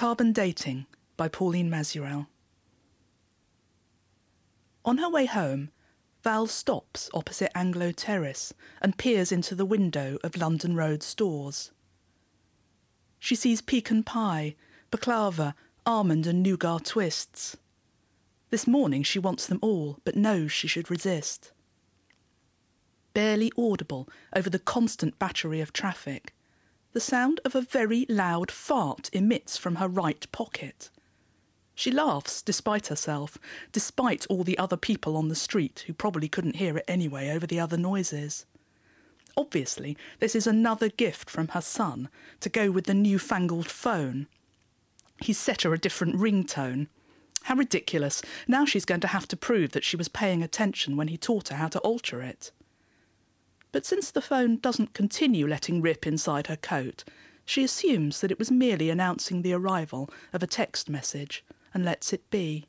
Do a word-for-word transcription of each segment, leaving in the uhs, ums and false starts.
Carbon Dating by Pauline Mazurel. On her way home, Val stops opposite Anglo Terrace and peers into the window of London Road stores. She sees pecan pie, baklava, almond and nougat twists. This morning she wants them all, but knows she should resist. Barely audible over the constant battery of traffic, the sound of a very loud fart emits from her right pocket. She laughs despite herself, despite all the other people on the street who probably couldn't hear it anyway over the other noises. Obviously, this is another gift from her son to go with the newfangled phone. He's set her a different ringtone. How ridiculous. Now she's going to have to prove that she was paying attention when he taught her how to alter it. But since the phone doesn't continue letting rip inside her coat, she assumes that it was merely announcing the arrival of a text message and lets it be.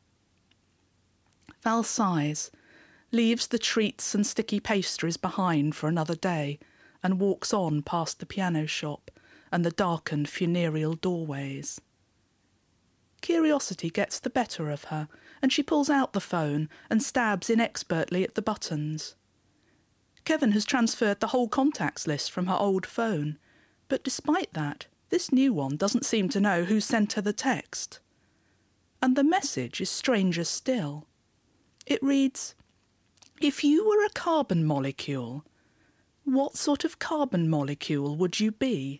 Val sighs, leaves the treats and sticky pastries behind for another day, and walks on past the piano shop and the darkened funereal doorways. Curiosity gets the better of her, and she pulls out the phone and stabs inexpertly at the buttons. Kevin has transferred the whole contacts list from her old phone, but despite that, this new one doesn't seem to know who sent her the text. And the message is stranger still. It reads, "If you were a carbon molecule, what sort of carbon molecule would you be?"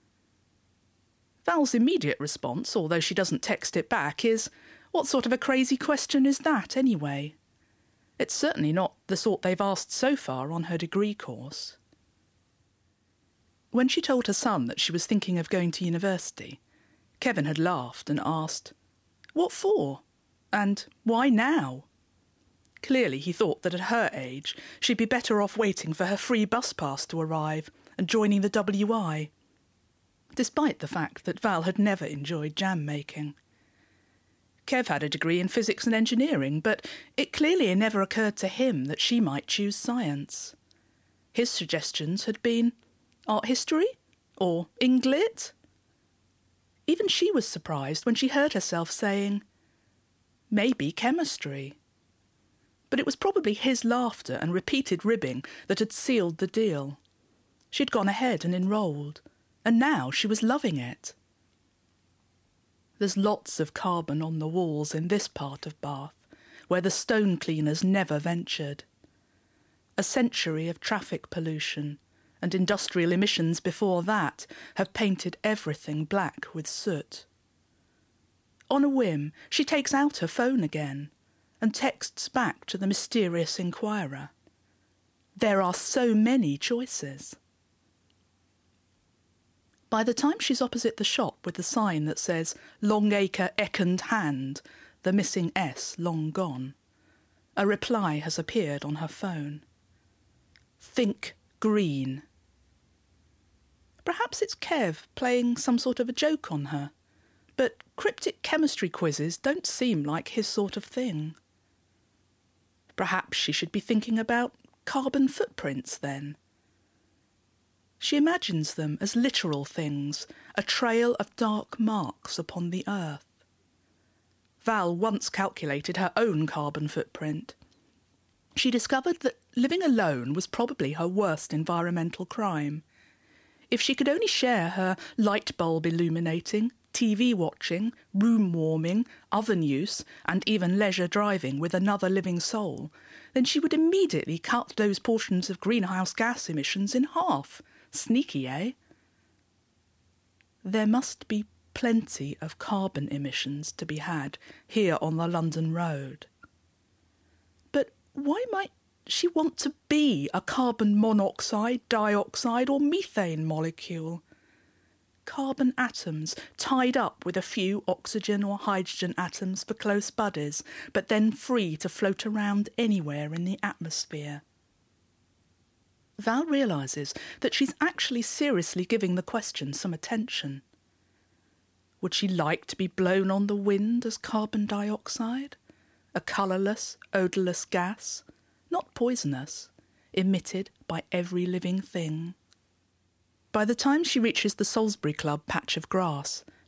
Val's immediate response, although she doesn't text it back, is, what sort of a crazy question is that anyway? It's certainly not the sort they've asked so far on her degree course. When she told her son that she was thinking of going to university, Kevin had laughed and asked, "What for? And why now?" Clearly he thought that at her age she'd be better off waiting for her free bus pass to arrive and joining the W I, despite the fact that Val had never enjoyed jam making. Kev had a degree in physics and engineering, but it clearly never occurred to him that she might choose science. His suggestions had been art history or Englit. Even she was surprised when she heard herself saying, maybe chemistry. But it was probably his laughter and repeated ribbing that had sealed the deal. She'd gone ahead and enrolled, and now she was loving it. There's lots of carbon on the walls in this part of Bath, where the stone cleaners never ventured. A century of traffic pollution and industrial emissions before that have painted everything black with soot. On a whim, she takes out her phone again and texts back to the mysterious inquirer. There are so many choices. By the time she's opposite the shop with the sign that says Longacre Eckend Hand, the missing S long gone, a reply has appeared on her phone. Think green. Perhaps it's Kev playing some sort of a joke on her, but cryptic chemistry quizzes don't seem like his sort of thing. Perhaps she should be thinking about carbon footprints then. She imagines them as literal things, a trail of dark marks upon the earth. Val once calculated her own carbon footprint. She discovered that living alone was probably her worst environmental crime. If she could only share her light bulb illuminating, T V watching, room warming, oven use, and even leisure driving with another living soul, then she would immediately cut those portions of greenhouse gas emissions in half. Sneaky, eh? There must be plenty of carbon emissions to be had here on the London Road. But why might she want to be a carbon monoxide, dioxide or methane molecule? Carbon atoms tied up with a few oxygen or hydrogen atoms for close buddies, but then free to float around anywhere in the atmosphere. Val realises that she's actually seriously giving the question some attention. Would she like to be blown on the wind as carbon dioxide? A colourless, odourless gas, not poisonous, emitted by every living thing. By the time she reaches the Salisbury Club patch of grass,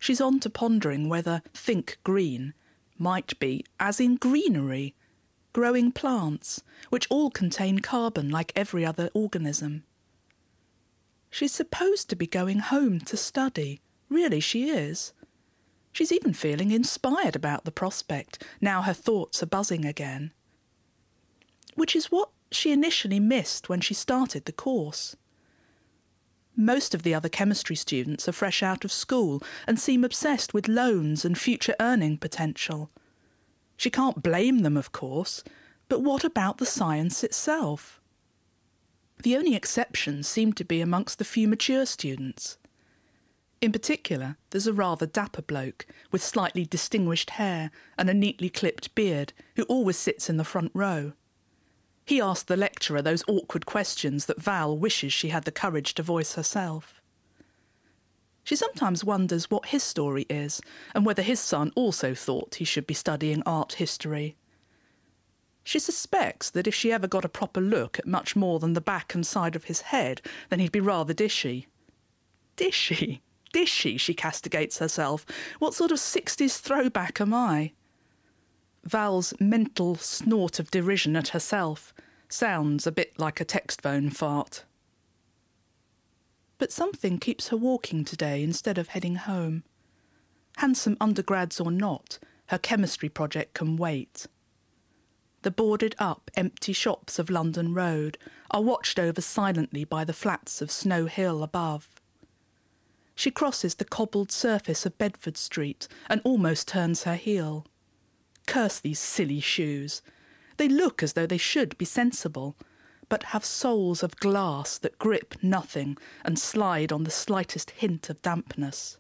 she's on to pondering whether think green might be, as in greenery, growing plants, which all contain carbon like every other organism. She's supposed to be going home to study. Really, she is. She's even feeling inspired about the prospect, now her thoughts are buzzing again. Which is what she initially missed when she started the course. Most of the other chemistry students are fresh out of school and seem obsessed with loans and future earning potential. She can't blame them, of course, but what about the science itself? The only exceptions seem to be amongst the few mature students. In particular, there's a rather dapper bloke with slightly distinguished hair and a neatly clipped beard who always sits in the front row. He asked the lecturer those awkward questions that Val wishes she had the courage to voice herself. She sometimes wonders what his story is and whether his son also thought he should be studying art history. She suspects that if she ever got a proper look at much more than the back and side of his head, then he'd be rather dishy. Dishy? Dishy, she castigates herself. What sort of sixties throwback am I? Val's mental snort of derision at herself sounds a bit like a text phone fart. But something keeps her walking today instead of heading home. Handsome undergrads or not, her chemistry project can wait. The boarded-up, empty shops of London Road are watched over silently by the flats of Snow Hill above. She crosses the cobbled surface of Bedford Street and almost turns her heel. Curse these silly shoes. They look as though they should be sensible, but have soles of glass that grip nothing and slide on the slightest hint of dampness.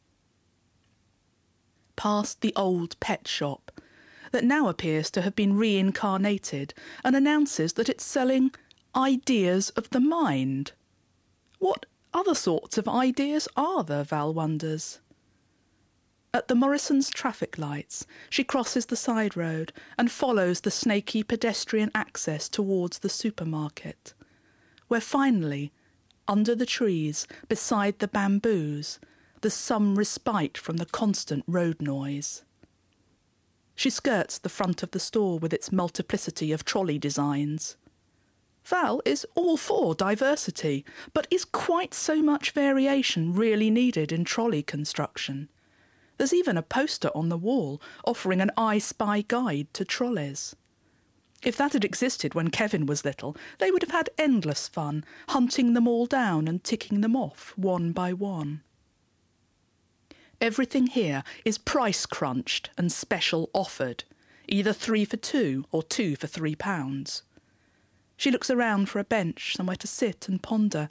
Past the old pet shop, that now appears to have been reincarnated and announces that it's selling ideas of the mind. What other sorts of ideas are there, Val wonders? At the Morrison's traffic lights, she crosses the side road and follows the snaky pedestrian access towards the supermarket, where finally, under the trees, beside the bamboos, there's some respite from the constant road noise. She skirts the front of the store with its multiplicity of trolley designs. Val is all for diversity, but is quite so much variation really needed in trolley construction? There's even a poster on the wall offering an I Spy guide to trolleys. If that had existed when Kevin was little, they would have had endless fun, hunting them all down and ticking them off one by one. Everything here is price-crunched and special offered, either three for two or two for three pounds. She looks around for a bench, somewhere to sit and ponder,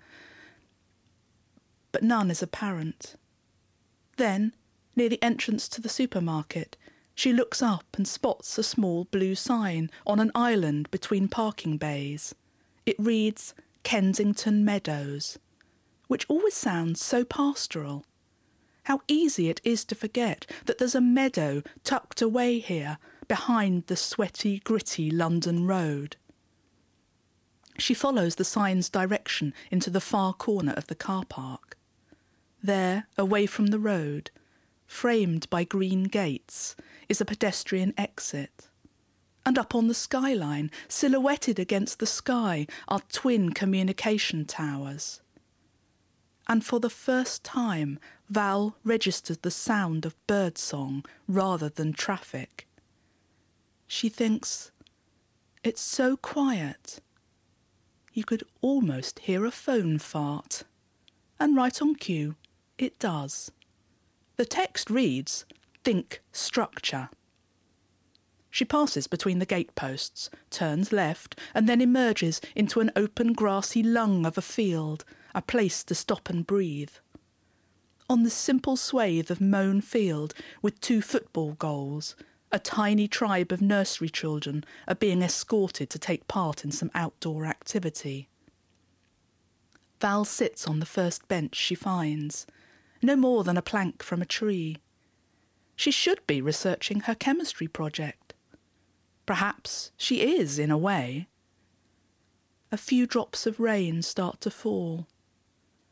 but none is apparent. Then, near the entrance to the supermarket, she looks up and spots a small blue sign on an island between parking bays. It reads Kensington Meadows, which always sounds so pastoral. How easy it is to forget that there's a meadow tucked away here behind the sweaty, gritty London road. She follows the sign's direction into the far corner of the car park. There, away from the road, framed by green gates, is a pedestrian exit. And up on the skyline, silhouetted against the sky, are twin communication towers. And for the first time, Val registers the sound of birdsong rather than traffic. She thinks, it's so quiet. You could almost hear a phone fart. And right on cue, it does. The text reads, Think Structure. She passes between the gateposts, turns left, and then emerges into an open grassy lung of a field, a place to stop and breathe. On this simple swathe of mown field, with two football goals, a tiny tribe of nursery children are being escorted to take part in some outdoor activity. Val sits on the first bench she finds, no more than a plank from a tree. She should be researching her chemistry project. Perhaps she is, in a way. A few drops of rain start to fall.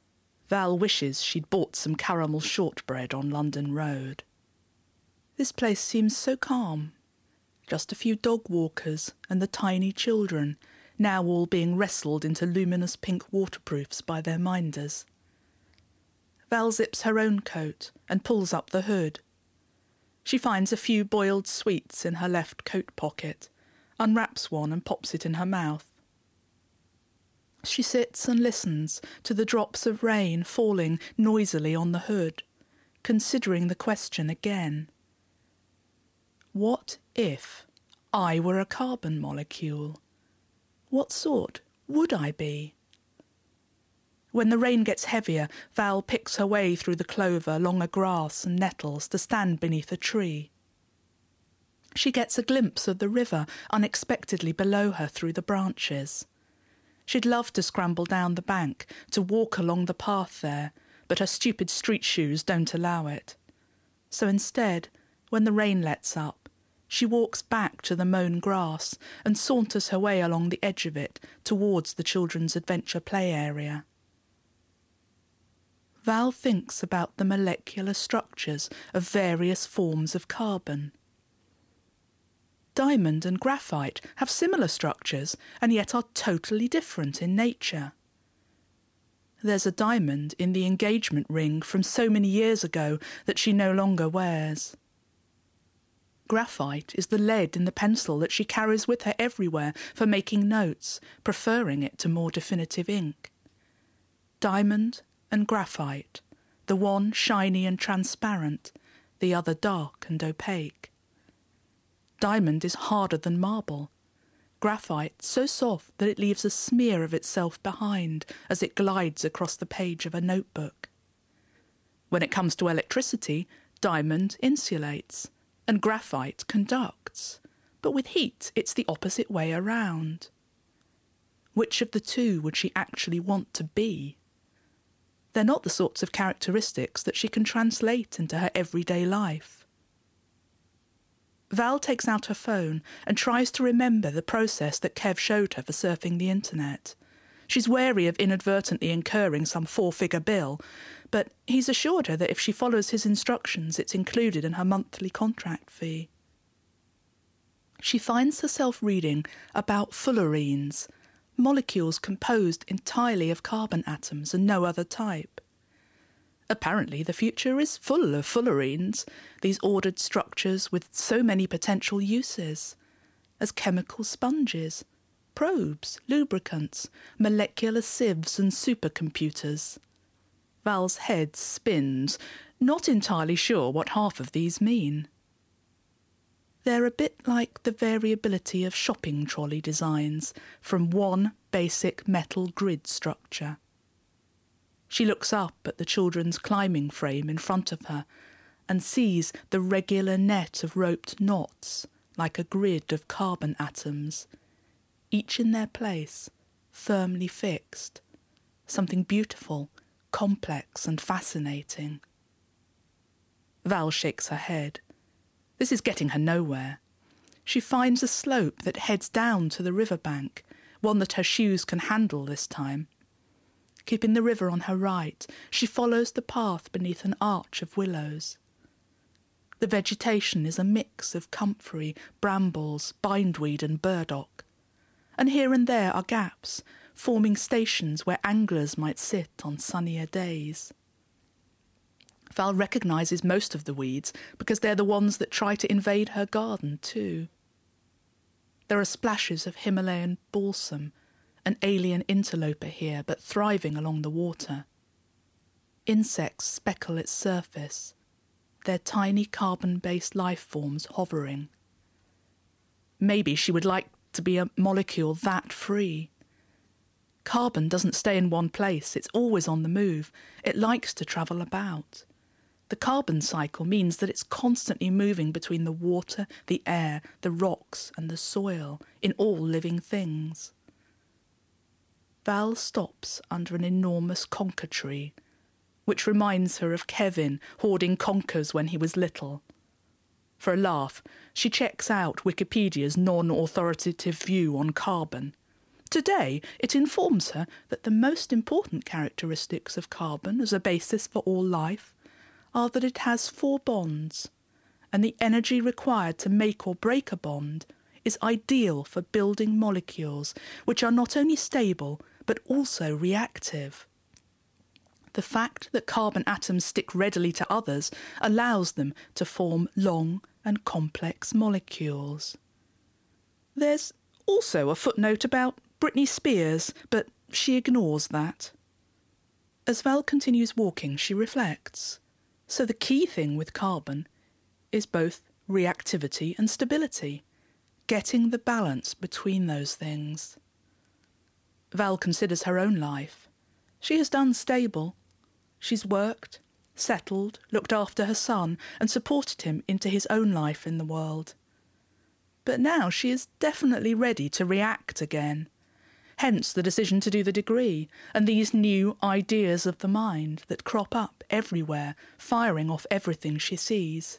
Val wishes she'd bought some caramel shortbread on London Road. This place seems so calm. Just a few dog walkers and the tiny children, now all being wrestled into luminous pink waterproofs by their minders. Val zips her own coat and pulls up the hood. She finds a few boiled sweets in her left coat pocket, unwraps one and pops it in her mouth. She sits and listens to the drops of rain falling noisily on the hood, considering the question again. What if I were a carbon molecule? What sort would I be? When the rain gets heavier, Val picks her way through the clover, longer grass and nettles to stand beneath a tree. She gets a glimpse of the river unexpectedly below her through the branches. She'd love to scramble down the bank, to walk along the path there, but her stupid street shoes don't allow it. So instead, when the rain lets up, she walks back to the mown grass and saunters her way along the edge of it towards the children's adventure play area. Val thinks about the molecular structures of various forms of carbon. Diamond and graphite have similar structures and yet are totally different in nature. There's a diamond in the engagement ring from so many years ago that she no longer wears. Graphite is the lead in the pencil that she carries with her everywhere for making notes, preferring it to more definitive ink. Diamond and graphite, the one shiny and transparent, the other dark and opaque. Diamond is harder than marble. Graphite so soft that it leaves a smear of itself behind as it glides across the page of a notebook. When it comes to electricity, diamond insulates and graphite conducts, but with heat it's the opposite way around. Which of the two would she actually want to be? They're not the sorts of characteristics that she can translate into her everyday life. Val takes out her phone and tries to remember the process that Kev showed her for surfing the internet. She's wary of inadvertently incurring some four-figure bill, but he's assured her that if she follows his instructions, it's included in her monthly contract fee. She finds herself reading about fullerenes, molecules composed entirely of carbon atoms and no other type. Apparently the future is full of fullerenes, these ordered structures with so many potential uses, as chemical sponges, probes, lubricants, molecular sieves and supercomputers. Val's head spins, not entirely sure what half of these mean. They're a bit like the variability of shopping trolley designs from one basic metal grid structure. She looks up at the children's climbing frame in front of her and sees the regular net of roped knots like a grid of carbon atoms, each in their place, firmly fixed, something beautiful, complex and fascinating. Val shakes her head. This is getting her nowhere. She finds a slope that heads down to the riverbank, one that her shoes can handle this time. Keeping the river on her right, she follows the path beneath an arch of willows. The vegetation is a mix of comfrey, brambles, bindweed and burdock, and here and there are gaps, forming stations where anglers might sit on sunnier days. Val recognises most of the weeds because they're the ones that try to invade her garden too. There are splashes of Himalayan balsam, an alien interloper here but thriving along the water. Insects speckle its surface, their tiny carbon-based life forms hovering. Maybe she would like to be a molecule that free. Carbon doesn't stay in one place, it's always on the move. It likes to travel about. The carbon cycle means that it's constantly moving between the water, the air, the rocks and the soil in all living things. Val stops under an enormous conker tree, which reminds her of Kevin hoarding conkers when he was little. For a laugh, she checks out Wikipedia's non-authoritative view on carbon, Today, it informs her that the most important characteristics of carbon as a basis for all life are that it has four bonds, and the energy required to make or break a bond is ideal for building molecules which are not only stable but also reactive. The fact that carbon atoms stick readily to others allows them to form long and complex molecules. There's also a footnote about Britney Spears, but she ignores that. As Val continues walking, she reflects. So the key thing with carbon is both reactivity and stability, getting the balance between those things. Val considers her own life. She has done stable. She's worked, settled, looked after her son, and supported him into his own life in the world. But now she is definitely ready to react again. Hence the decision to do the degree, and these new ideas of the mind that crop up everywhere, firing off everything she sees.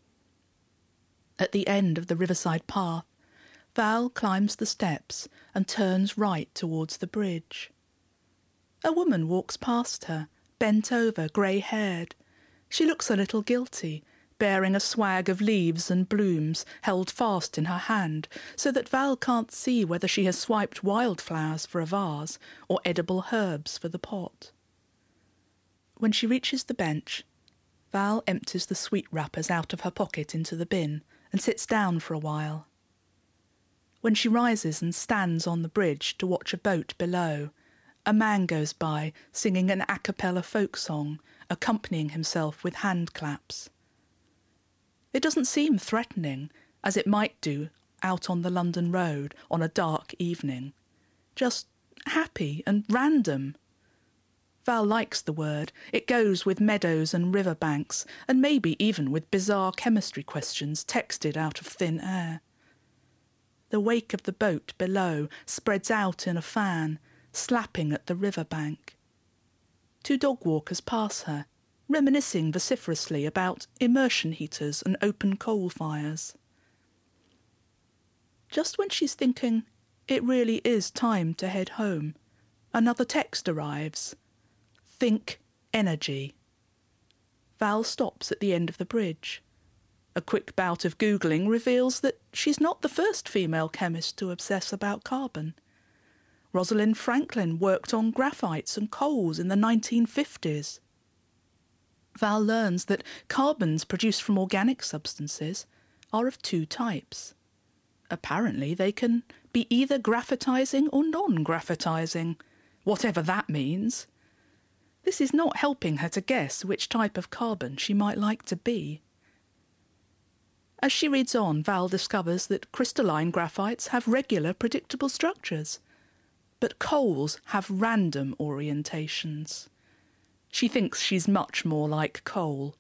At the end of the riverside path, Val climbs the steps and turns right towards the bridge. A woman walks past her, bent over, grey-haired. She looks a little guilty, bearing a swag of leaves and blooms held fast in her hand, so that Val can't see whether she has swiped wildflowers for a vase or edible herbs for the pot. When she reaches the bench, Val empties the sweet wrappers out of her pocket into the bin and sits down for a while. When she rises and stands on the bridge to watch a boat below, a man goes by singing an a cappella folk song, accompanying himself with hand claps. It doesn't seem threatening, as it might do out on the London road on a dark evening. Just happy and random. Val likes the word. It goes with meadows and river banks, and maybe even with bizarre chemistry questions texted out of thin air. The wake of the boat below spreads out in a fan, slapping at the river bank. Two dog walkers pass her, reminiscing vociferously about immersion heaters and open coal fires. Just when she's thinking it really is time to head home, another text arrives. Think energy. Val stops at the end of the bridge. A quick bout of Googling reveals that she's not the first female chemist to obsess about carbon. Rosalind Franklin worked on graphites and coals in the nineteen fifties. Val learns that carbons produced from organic substances are of two types. Apparently they can be either graphitizing or non-graphitizing, whatever that means. This is not helping her to guess which type of carbon she might like to be. As she reads on, Val discovers that crystalline graphites have regular, predictable structures, but coals have random orientations. She thinks she's much more like coal.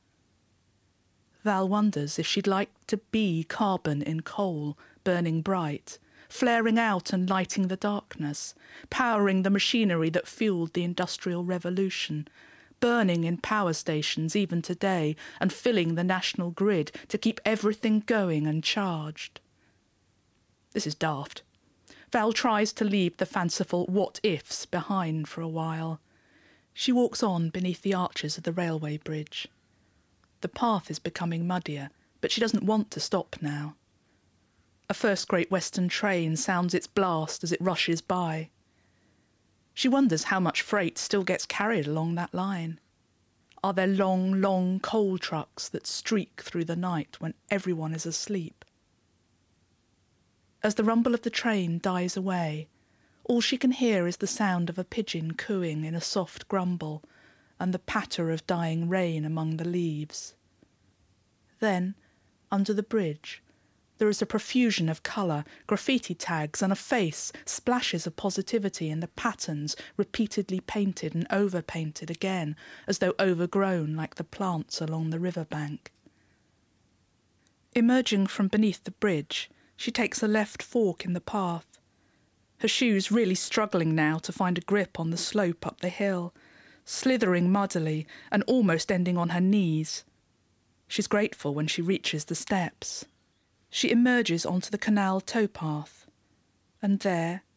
Val wonders if she'd like to be carbon in coal, burning bright, flaring out and lighting the darkness, powering the machinery that fueled the Industrial Revolution, burning in power stations even today and filling the national grid to keep everything going and charged. This is daft. Val tries to leave the fanciful what-ifs behind for a while. She walks on beneath the arches of the railway bridge. The path is becoming muddier, but she doesn't want to stop now. A first Great Western train sounds its blast as it rushes by. She wonders how much freight still gets carried along that line. Are there long, long coal trucks that streak through the night when everyone is asleep? As the rumble of the train dies away, all she can hear is the sound of a pigeon cooing in a soft grumble and the patter of dying rain among the leaves. Then, under the bridge, there is a profusion of colour, graffiti tags and a face, splashes of positivity in the patterns repeatedly painted and over-painted again, as though overgrown like the plants along the river bank. Emerging from beneath the bridge, she takes a left fork in the path, her shoes really struggling now to find a grip on the slope up the hill, slithering muddily and almost ending on her knees. She's grateful when she reaches the steps. She emerges onto the canal towpath, and there,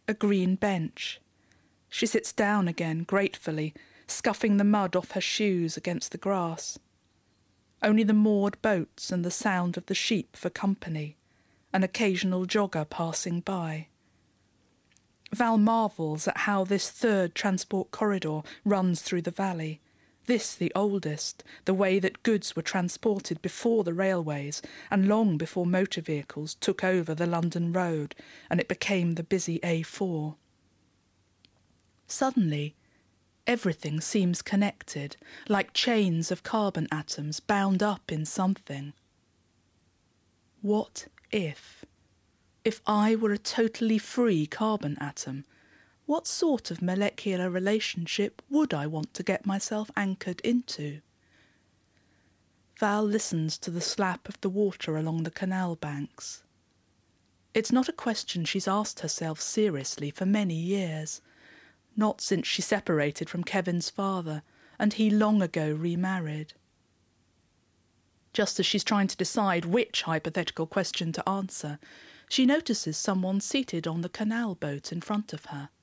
A green bench. She sits down again, gratefully, scuffing the mud off her shoes against the grass. Only the moored boats and the sound of the sheep for company, an occasional jogger passing by. Val marvels at how this third transport corridor runs through the valley, this the oldest, the way that goods were transported before the railways and long before motor vehicles took over the London road and it became the busy A four. Suddenly, everything seems connected, like chains of carbon atoms bound up in something. What if? If I were a totally free carbon atom, what sort of molecular relationship would I want to get myself anchored into? Val listens to the slap of the water along the canal banks. It's not a question she's asked herself seriously for many years, not since she separated from Kevin's father and he long ago remarried. Just as she's trying to decide which hypothetical question to answer, she notices someone seated on the canal boat in front of her.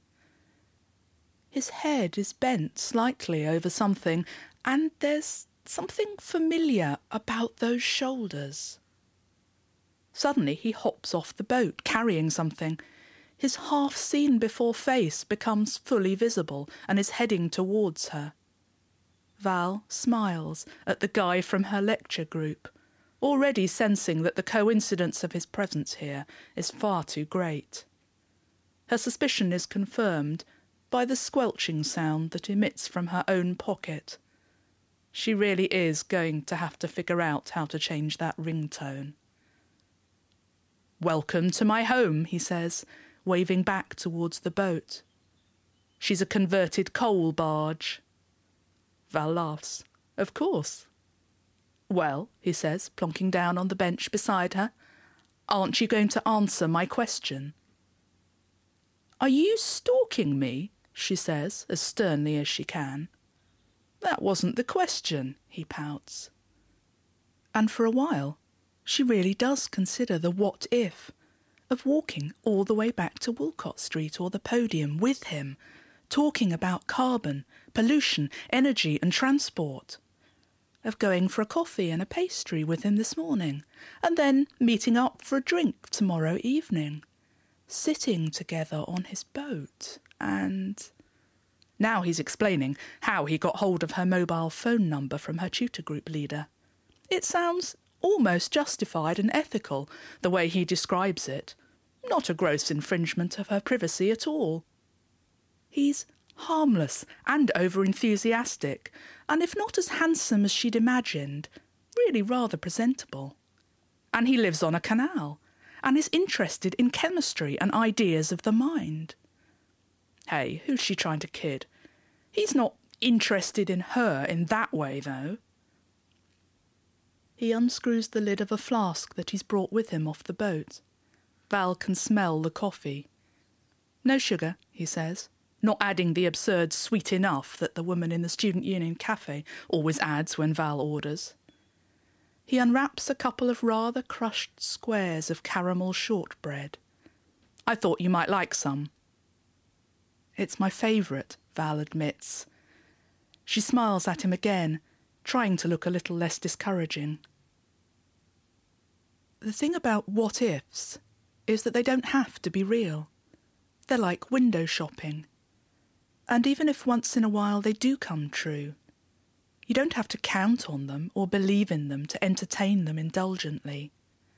His head is bent slightly over something, and there's something familiar about those shoulders. Suddenly he hops off the boat, carrying something. His half-seen-before face becomes fully visible and is heading towards her. Val smiles at the guy from her lecture group, already sensing that the coincidence of his presence here is far too great. Her suspicion is confirmed by the squelching sound that emits from her own pocket. She really is going to have to figure out how to change that ringtone. "Welcome to my home," he says, waving back towards the boat. "She's a converted coal barge." Val laughs. "Of course." "Well," he says, plonking down on the bench beside her, "aren't you going to answer my question?" "Are you stalking me?" she says, as sternly as she can. "That wasn't the question," he pouts. And for a while, she really does consider the what if of walking all the way back to Walcott Street or the podium with him, talking about carbon, pollution, energy and transport, of going for a coffee and a pastry with him this morning, and then meeting up for a drink tomorrow evening, sitting together on his boat, and... Now he's explaining how he got hold of her mobile phone number from her tutor group leader. It sounds almost justified and ethical, the way he describes it. Not a gross infringement of her privacy at all. He's harmless and over-enthusiastic, and if not as handsome as she'd imagined, really rather presentable. And he lives on a canal, and is interested in chemistry and ideas of the mind. Hey, who's she trying to kid? He's not interested in her in that way, though. He unscrews the lid of a flask that he's brought with him off the boat. Val can smell the coffee. "No sugar," he says, not adding the absurd sweet enough that the woman in the Student Union cafe always adds when Val orders. He unwraps a couple of rather crushed squares of caramel shortbread. "I thought you might like some." "It's my favourite," Val admits. She smiles at him again, trying to look a little less discouraging. The thing about what-ifs is that they don't have to be real. They're like window shopping. And even if once in a while they do come true, you don't have to count on them or believe in them to entertain them indulgently.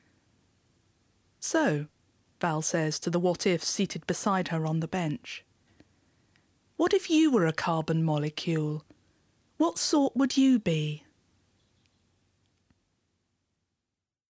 "So," Val says to the what-if seated beside her on the bench, "what if you were a carbon molecule? What sort would you be?"